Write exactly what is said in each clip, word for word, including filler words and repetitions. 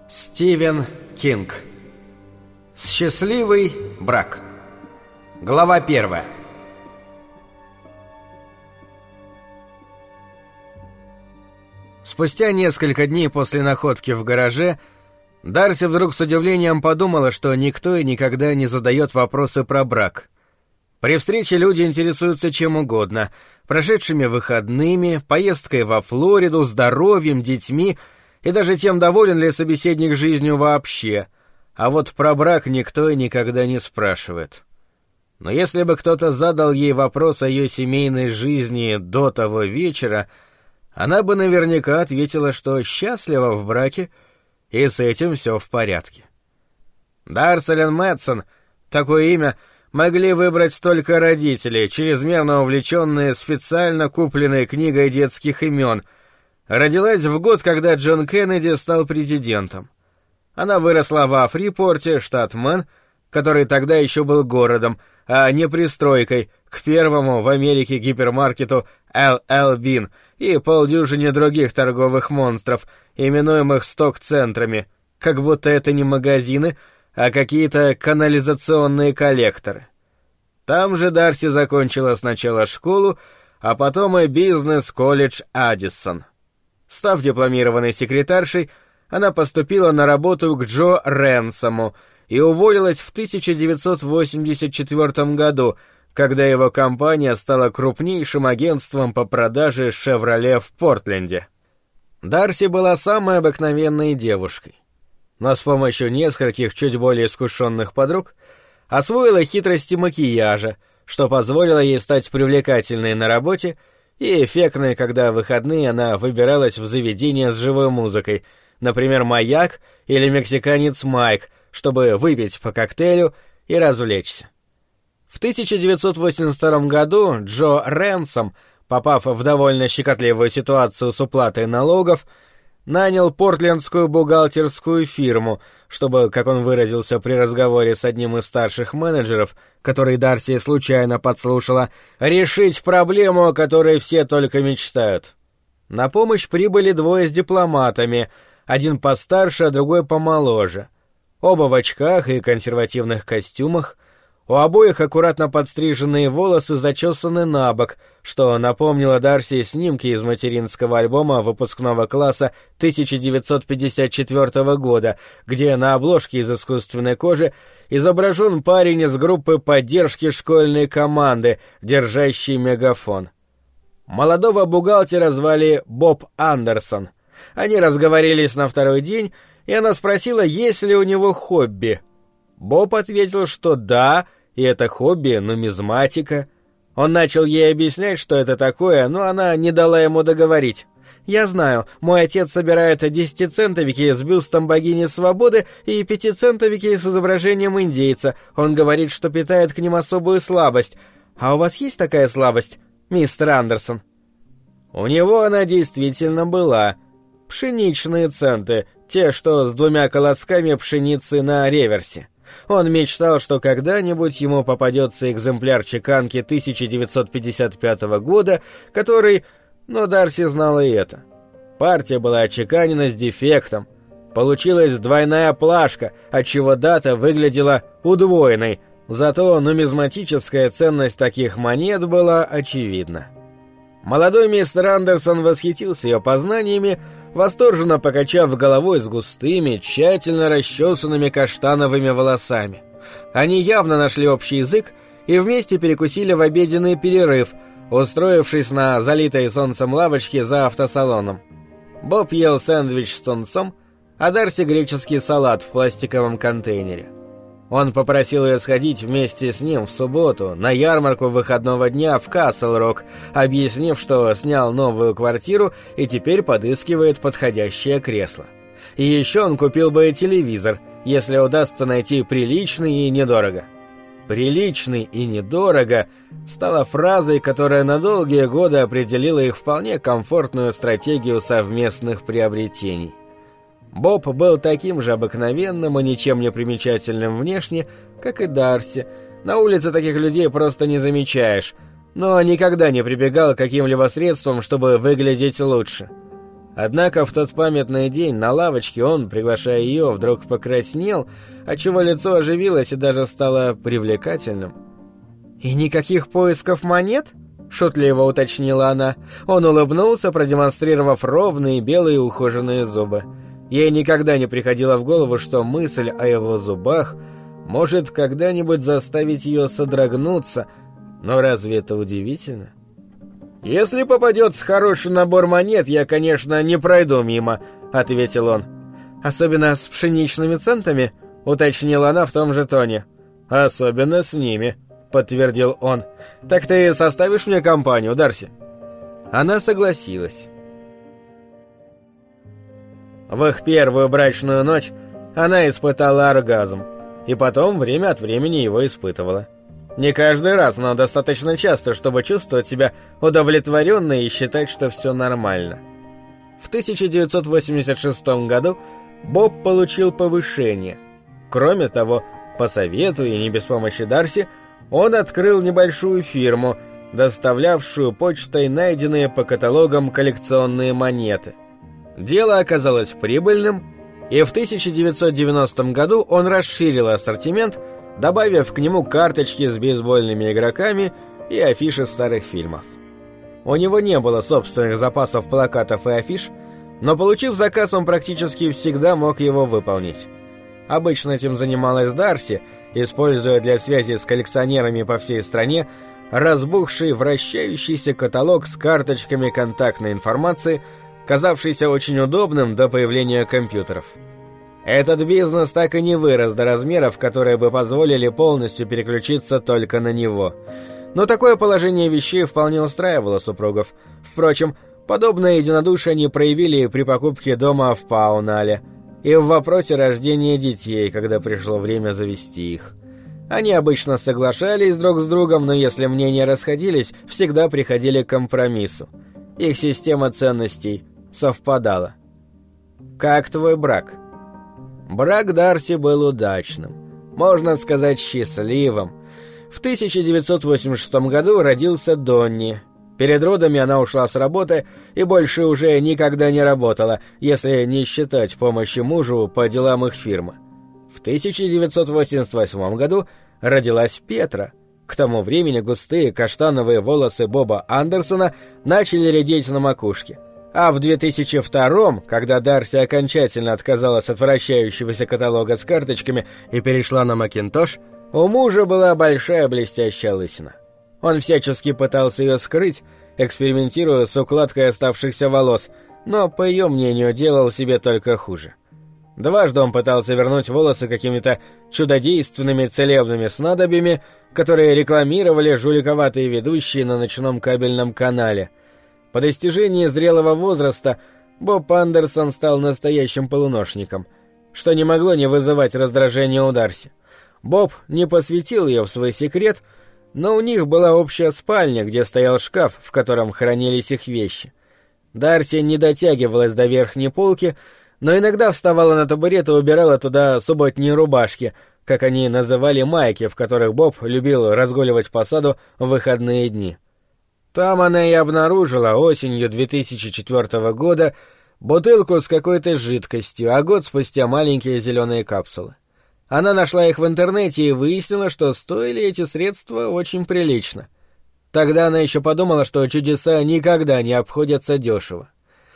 Стивен Кинг. Счастливый брак. Глава первая. Спустя несколько дней после находки в гараже Дарси вдруг с удивлением подумала, что никто и никогда не задает вопросы про брак. При встрече люди интересуются чем угодно: прошедшими выходными, поездкой во Флориду, здоровьем, детьми и даже тем, доволен ли собеседник жизнью вообще. А вот про брак никто и никогда не спрашивает. Но если бы кто-то задал ей вопрос о ее семейной жизни до того вечера, она бы наверняка ответила, что счастлива в браке, и с этим все в порядке. Дарселен Мэтсон, такое имя могли выбрать только родители, чрезмерно увлеченные специально купленной книгой детских имен. Родилась в год, когда Джон Кеннеди стал президентом. Она выросла во Фрипорте, штат Мэн, который тогда еще был городом, а не пристройкой к первому в Америке гипермаркету эл эл Bean и полдюжине других торговых монстров, именуемых сток-центрами, как будто это не магазины, а какие-то канализационные коллекторы. Там же Дарси закончила сначала школу, а потом и бизнес-колледж Аддисон. Став дипломированной секретаршей, она поступила на работу к Джо Ренсому и уволилась в тысяча девятьсот восемьдесят четвёртом году, когда его компания стала крупнейшим агентством по продаже «Шевроле» в Портленде. Дарси была самой обыкновенной девушкой, но с помощью нескольких чуть более искушенных подруг освоила хитрости макияжа, что позволило ей стать привлекательной на работе и эффектной, когда в выходные она выбиралась в заведение с живой музыкой, например, «Маяк» или «Мексиканец Майк», чтобы выпить по коктейлю и развлечься. В тысяча девятьсот восемьдесят втором году Джо Ренсом, попав в довольно щекотливую ситуацию с уплатой налогов, нанял портлендскую бухгалтерскую фирму, чтобы, как он выразился при разговоре с одним из старших менеджеров, который Дарси случайно подслушала, решить проблему, о которой все только мечтают. На помощь прибыли двое с дипломатами, один постарше, а другой помоложе. Оба в очках и консервативных костюмах, у обоих аккуратно подстриженные волосы зачесаны на бок, что напомнило Дарси снимки из материнского альбома выпускного класса тысяча девятьсот пятьдесят четвёртого года, где на обложке из искусственной кожи изображен парень из группы поддержки школьной команды, держащий мегафон. Молодого бухгалтера звали Боб Андерсон. Они разговорились на второй день, и она спросила, есть ли у него хобби. Боб ответил, что да, и это хобби — нумизматика. Он начал ей объяснять, что это такое, но она не дала ему договорить. «Я знаю, мой отец собирает десятицентовики с бюстом богини свободы и пятицентовики с изображением индейца. Он говорит, что питает к ним особую слабость. А у вас есть такая слабость, мистер Андерсон?» У него она действительно была. Пшеничные центы, те, что с двумя колосками пшеницы на реверсе. Он мечтал, что когда-нибудь ему попадется экземпляр чеканки тысяча девятьсот пятьдесят пятого года, который... Но Дарси знала и это. Партия была отчеканена с дефектом. Получилась двойная плашка, отчего дата выглядела удвоенной, зато нумизматическая ценность таких монет была очевидна. Молодой мистер Андерсон восхитился ее познаниями, восторженно покачав головой с густыми, тщательно расчесанными каштановыми волосами. Они явно нашли общий язык и вместе перекусили в обеденный перерыв, устроившись на залитой солнцем лавочке за автосалоном. Боб ел сэндвич с тунцом, а Дарси греческий салат в пластиковом контейнере. Он попросил ее сходить вместе с ним в субботу на ярмарку выходного дня в Касл-Рок, объяснив, что снял новую квартиру и теперь подыскивает подходящее кресло. И еще он купил бы телевизор, если удастся найти приличный и недорого. «Приличный и недорого» стала фразой, которая на долгие годы определила их вполне комфортную стратегию совместных приобретений. Боб был таким же обыкновенным и ничем не примечательным внешне, как и Дарси. На улице таких людей просто не замечаешь, но никогда не прибегал к каким-либо средствам, чтобы выглядеть лучше. Однако в тот памятный день на лавочке он, приглашая ее, вдруг покраснел, отчего лицо оживилось и даже стало привлекательным. «И никаких поисков монет?» — шутливо уточнила она. Он улыбнулся, продемонстрировав ровные белые ухоженные зубы. Ей никогда не приходило в голову, что мысль о его зубах может когда-нибудь заставить ее содрогнуться, но разве это удивительно? «Если попадется хороший набор монет, я, конечно, не пройду мимо», — ответил он. «Особенно с пшеничными центами?» — уточнила она в том же тоне. «Особенно с ними», — подтвердил он. «Так ты составишь мне компанию, Дарси?» Она согласилась. В их первую брачную ночь она испытала оргазм, и потом время от времени его испытывала. Не каждый раз, но достаточно часто, чтобы чувствовать себя удовлетворенной и считать, что все нормально. В тысяча девятьсот восемьдесят шестом году Боб получил повышение. Кроме того, по совету и не без помощи Дарси, он открыл небольшую фирму, доставлявшую почтой найденные по каталогам коллекционные монеты. Дело оказалось прибыльным, и в тысяча девятьсот девяностом году он расширил ассортимент, добавив к нему карточки с бейсбольными игроками и афиши старых фильмов. У него не было собственных запасов плакатов и афиш, но, получив заказ, он практически всегда мог его выполнить. Обычно этим занималась Дарси, используя для связи с коллекционерами по всей стране разбухший вращающийся каталог с карточками контактной информации, казавшийся очень удобным до появления компьютеров. Этот бизнес так и не вырос до размеров, которые бы позволили полностью переключиться только на него. Но такое положение вещей вполне устраивало супругов. Впрочем, подобное единодушие они проявили при покупке дома в Паунале и в вопросе рождения детей, когда пришло время завести их. Они обычно соглашались друг с другом, но если мнения расходились, всегда приходили к компромиссу. Их система ценностей совпадала. «Как твой брак?» Брак Дарси был удачным, можно сказать, счастливым. В тысяча девятьсот восемьдесят шестом году родился Донни. Перед родами она ушла с работы и больше уже никогда не работала, если не считать помощи мужу по делам их фирмы. В тысяча девятьсот восемьдесят восьмом году родилась Петра. К тому времени густые каштановые волосы Боба Андерсона начали редеть на макушке. А в две тысячи втором, когда Дарси окончательно отказалась от вращающегося каталога с карточками и перешла на Макинтош, у мужа была большая блестящая лысина. Он всячески пытался ее скрыть, экспериментируя с укладкой оставшихся волос, но, по ее мнению, делал себе только хуже. Дважды он пытался вернуть волосы какими-то чудодейственными целебными снадобьями, которые рекламировали жуликоватые ведущие на ночном кабельном канале. По достижении зрелого возраста Боб Андерсон стал настоящим полуношником, что не могло не вызывать раздражения у Дарси. Боб не посвятил ее в свой секрет, но у них была общая спальня, где стоял шкаф, в котором хранились их вещи. Дарси не дотягивалась до верхней полки, но иногда вставала на табурет и убирала туда субботние рубашки, как они называли майки, в которых Боб любил разгуливать по саду в выходные дни. Там она и обнаружила осенью две тысячи четвёртого года бутылку с какой-то жидкостью, а год спустя маленькие зеленые капсулы. Она нашла их в интернете и выяснила, что стоили эти средства очень прилично. Тогда она еще подумала, что чудеса никогда не обходятся дешево.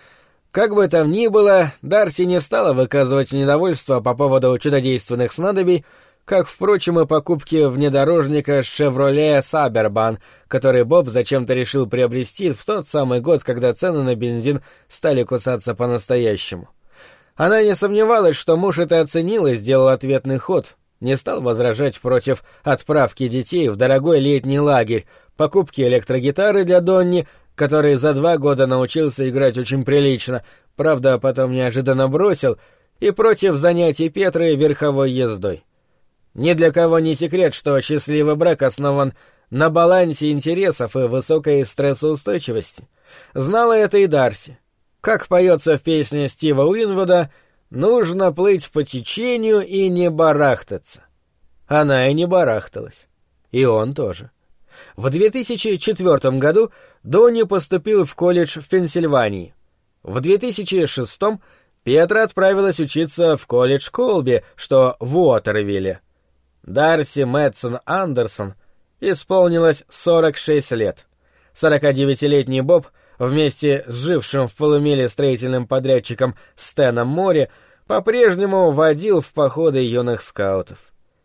Как бы там ни было, Дарси не стала выказывать недовольство по поводу чудодейственных снадобий, как, впрочем, и покупки внедорожника «Шевроле Сабербан», который Боб зачем-то решил приобрести в тот самый год, когда цены на бензин стали кусаться по-настоящему. Она не сомневалась, что муж это оценил и сделал ответный ход, не стал возражать против отправки детей в дорогой летний лагерь, покупки электрогитары для Донни, который за два года научился играть очень прилично, правда, потом неожиданно бросил, и против занятий Петры верховой ездой. Ни для кого не секрет, что счастливый брак основан на балансе интересов и высокой стрессоустойчивости. Знала это и Дарси. Как поется в песне Стива Уинвуда, нужно плыть по течению и не барахтаться. Она и не барахталась. И он тоже. В две тысячи четвёртом году Донни поступил в колледж в Пенсильвании. В две тысячи шестом Петра отправилась учиться в колледж Колби, что в Уотервилле. Дарси Мэтсон Андерсон исполнилось сорок шесть лет. сорокадевятилетний Боб вместе с жившим в полумиле строительным подрядчиком Стэном Мори по-прежнему водил в походы юных скаутов.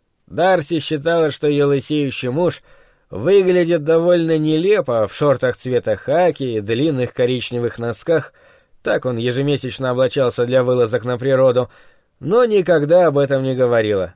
Дарси считала, что ее лысеющий муж выглядит довольно нелепо в шортах цвета хаки и длинных коричневых носках, так он ежемесячно облачался для вылазок на природу, но никогда об этом не говорила.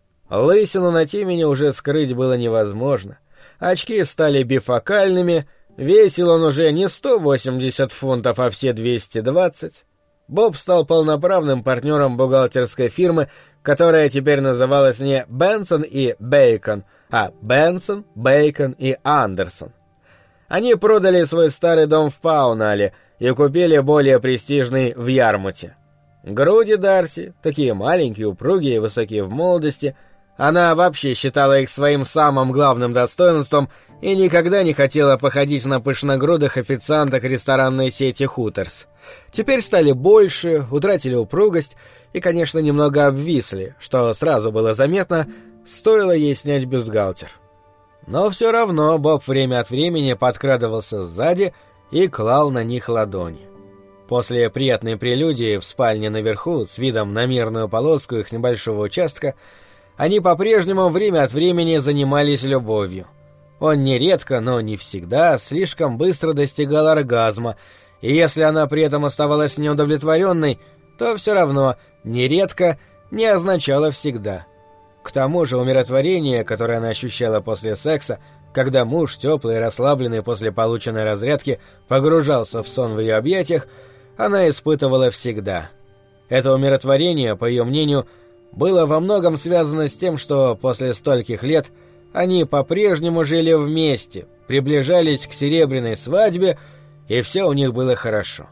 Лысину на темени уже скрыть было невозможно. Очки стали бифокальными, весил он уже не сто восемьдесят фунтов, а все двести двадцать. Боб стал полноправным партнером бухгалтерской фирмы, которая теперь называлась не Бенсон и Бейкон, а Бенсон, Бейкон и Андерсон. Они продали свой старый дом в Паунале и купили более престижный в Ярмуте. Груди Дарси, такие маленькие, упругие и высокие в молодости, она вообще считала их своим самым главным достоинством и никогда не хотела походить на пышногрудых официанток ресторанной сети Хуторс. Теперь стали больше, утратили упругость и, конечно, немного обвисли, что сразу было заметно, стоило ей снять бюстгальтер. Но все равно Боб время от времени подкрадывался сзади и клал на них ладони. После приятной прелюдии в спальне наверху с видом на мирную полоску их небольшого участка они по-прежнему время от времени занимались любовью. Он нередко, но не всегда, слишком быстро достигал оргазма, и если она при этом оставалась неудовлетворенной, то все равно нередко не означало всегда. К тому же умиротворение, которое она ощущала после секса, когда муж, теплый и расслабленный после полученной разрядки, погружался в сон в ее объятиях, она испытывала всегда. Это умиротворение, по ее мнению, было во многом связано с тем, что после стольких лет они по-прежнему жили вместе, приближались к серебряной свадьбе, и все у них было хорошо.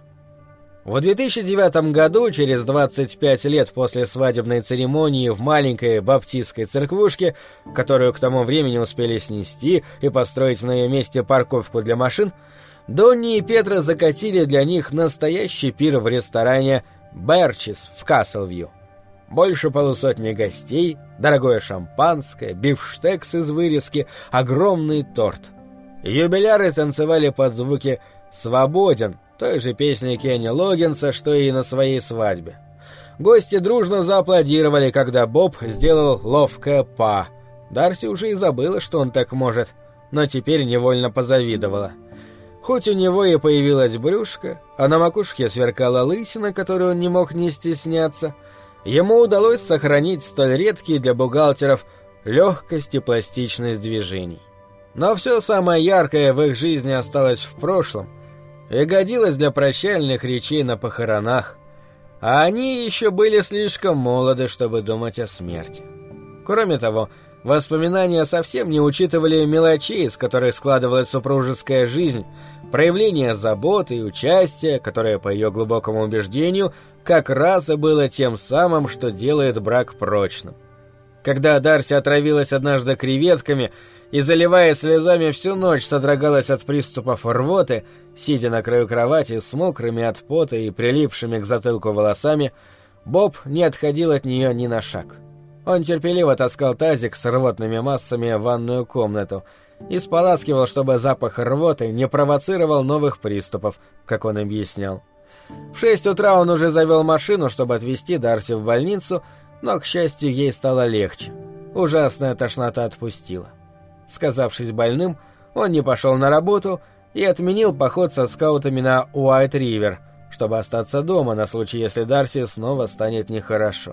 В две тысячи девятом году, через двадцать пять лет после свадебной церемонии в маленькой баптистской церквушке, которую к тому времени успели снести и построить на ее месте парковку для машин, Донни и Петра закатили для них настоящий пир в ресторане «Берчис» в Каслвью. Больше полусотни гостей, дорогое шампанское, бифштекс из вырезки, огромный торт. Юбиляры танцевали под звуки «Свободен», той же песни Кенни Логгинса, что и на своей свадьбе. Гости дружно зааплодировали, когда Боб сделал ловкое па. Дарси уже и забыла, что он так может, но теперь невольно позавидовала. Хоть у него и появилась брюшко, а на макушке сверкала лысина, которую он не мог не стесняться, ему удалось сохранить столь редкие для бухгалтеров легкость и пластичность движений. Но все самое яркое в их жизни осталось в прошлом и годилось для прощальных речей на похоронах, а они еще были слишком молоды, чтобы думать о смерти. Кроме того, воспоминания совсем не учитывали мелочей, из которых складывалась супружеская жизнь, проявление заботы и участия, которое, по ее глубокому убеждению, как раз и было тем самым, что делает брак прочным. Когда Дарси отравилась однажды креветками и, заливая слезами, всю ночь содрогалась от приступов рвоты, сидя на краю кровати с мокрыми от пота и прилипшими к затылку волосами, Боб не отходил от нее ни на шаг. Он терпеливо таскал тазик с рвотными массами в ванную комнату и споласкивал, чтобы запах рвоты не провоцировал новых приступов, как он объяснял. В шесть утра он уже завел машину, чтобы отвезти Дарси в больницу, но, к счастью, ей стало легче. Ужасная тошнота отпустила. Сказавшись больным, он не пошел на работу и отменил поход со скаутами на Уайт-Ривер, чтобы остаться дома на случай, если Дарси снова станет нехорошо.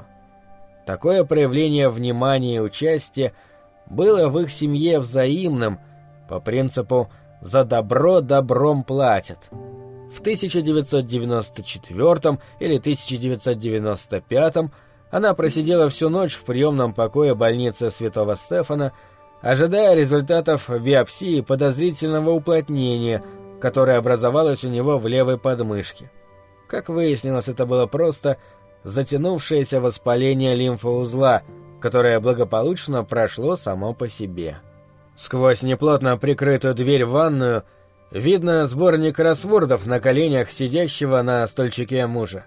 Такое проявление внимания и участия было в их семье взаимным, по принципу «за добро добром платят». В тысяча девятьсот девяносто четвёртом или тысяча девятьсот девяносто пятом она просидела всю ночь в приемном покое больницы Святого Стефана, ожидая результатов биопсии подозрительного уплотнения, которое образовалось у него в левой подмышке. Как выяснилось, это было просто затянувшееся воспаление лимфоузла, которое благополучно прошло само по себе. Сквозь неплотно прикрытую дверь в ванную Видно сборник кроссвордов на коленях сидящего на стульчике мужа.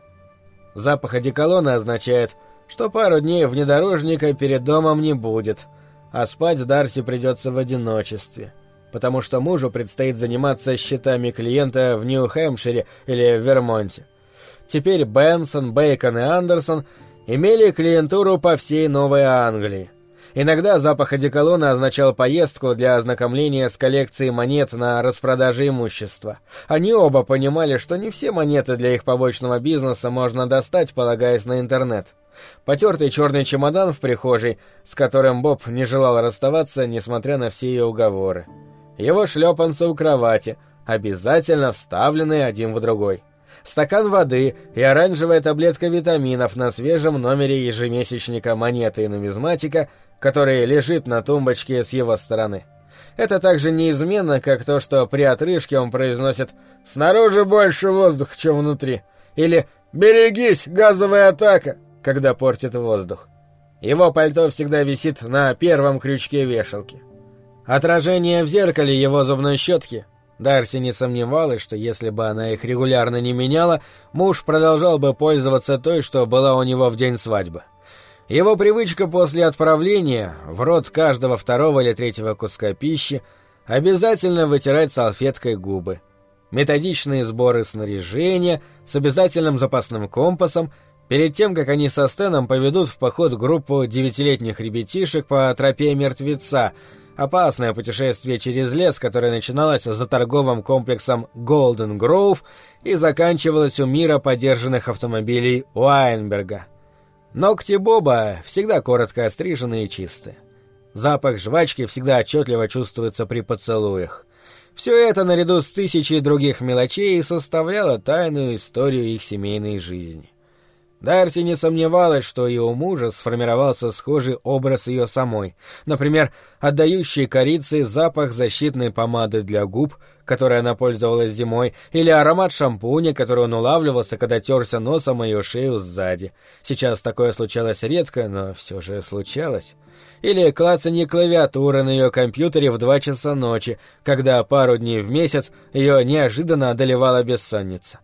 Запах одеколона означает, что пару дней внедорожника перед домом не будет, а спать Дарси придется в одиночестве, потому что мужу предстоит заниматься счетами клиента в Нью-Хэмпшире или в Вермонте. Теперь Бенсон, Бейкон и Андерсон имели клиентуру по всей Новой Англии. Иногда запах одеколона означал поездку для ознакомления с коллекцией монет на распродаже имущества. Они оба понимали, что не все монеты для их побочного бизнеса можно достать, полагаясь на интернет. Потертый черный чемодан в прихожей, с которым Боб не желал расставаться, несмотря на все ее уговоры. Его шлепанцы у кровати, обязательно вставленные один в другой. Стакан воды и оранжевая таблетка витаминов на свежем номере ежемесячника «Монеты и нумизматика», который лежит на тумбочке с его стороны. Это так же неизменно, как то, что при отрыжке он произносит «Снаружи больше воздуха, чем внутри» или «Берегись, газовая атака», когда портит воздух. Его пальто всегда висит на первом крючке вешалки. Отражение в зеркале его зубной щетки. Дарси не сомневалась, что если бы она их регулярно не меняла, муж продолжал бы пользоваться той, что была у него в день свадьбы. Его привычка после отправления в рот каждого второго или третьего куска пищи обязательно вытирать салфеткой губы. Методичные сборы снаряжения с обязательным запасным компасом перед тем, как они со Стэном поведут в поход группу девятилетних ребятишек по тропе мертвеца, опасное путешествие через лес, которое начиналось за торговым комплексом Голден Гроув и заканчивалось у мира подержанных автомобилей Уайнберга. Ногти Боба всегда коротко остриженные и чистые. Запах жвачки всегда отчетливо чувствуется при поцелуях. Все это наряду с тысячей других мелочей составляло тайную историю их семейной жизни. Дарси не сомневалась, что и у мужа сформировался схожий образ ее самой, например, отдающий корицей запах защитной помады для губ, которой она пользовалась зимой, или аромат шампуня, который он улавливался, когда терся носом о ее шею сзади. Сейчас такое случалось редко, но все же случалось. Или клацанье клавиатуры на ее компьютере в два часа ночи, когда пару дней в месяц ее неожиданно одолевала бессонница.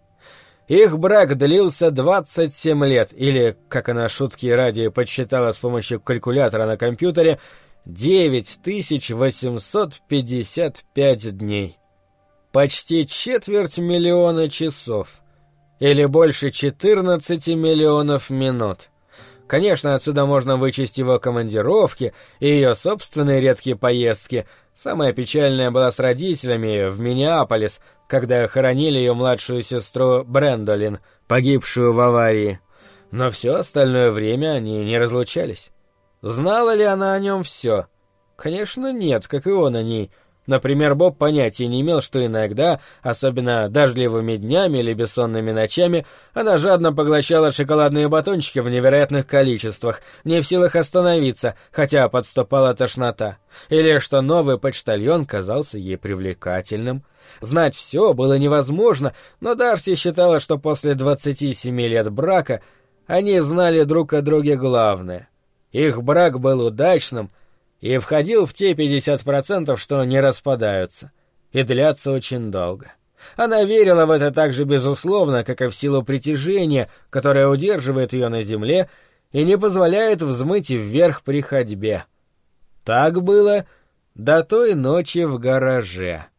Их брак длился двадцать семь лет, или, как она шутки ради подсчитала с помощью калькулятора на компьютере, девять тысяч восемьсот пятьдесят пять дней. Почти четверть миллиона часов. Или больше четырнадцати миллионов минут. Конечно, отсюда можно вычесть его командировки и ее собственные редкие поездки. Самая печальная была с родителями в Миннеаполис, когда хоронили ее младшую сестру Брэндолин, погибшую в аварии. Но все остальное время они не разлучались. Знала ли она о нем все? Конечно, нет, как и он о ней. Например, Боб понятия не имел, что иногда, особенно дождливыми днями или бессонными ночами, она жадно поглощала шоколадные батончики в невероятных количествах, не в силах остановиться, хотя подступала тошнота. Или что новый почтальон казался ей привлекательным. Знать все было невозможно, но Дарси считала, что после двадцати семи лет брака они знали друг о друге главное. Их брак был удачным и входил в те пятьдесят процентов, что не распадаются, и длятся очень долго. Она верила в это так же безусловно, как и в силу притяжения, которое удерживает ее на земле и не позволяет взмыть вверх при ходьбе. Так было до той ночи в гараже.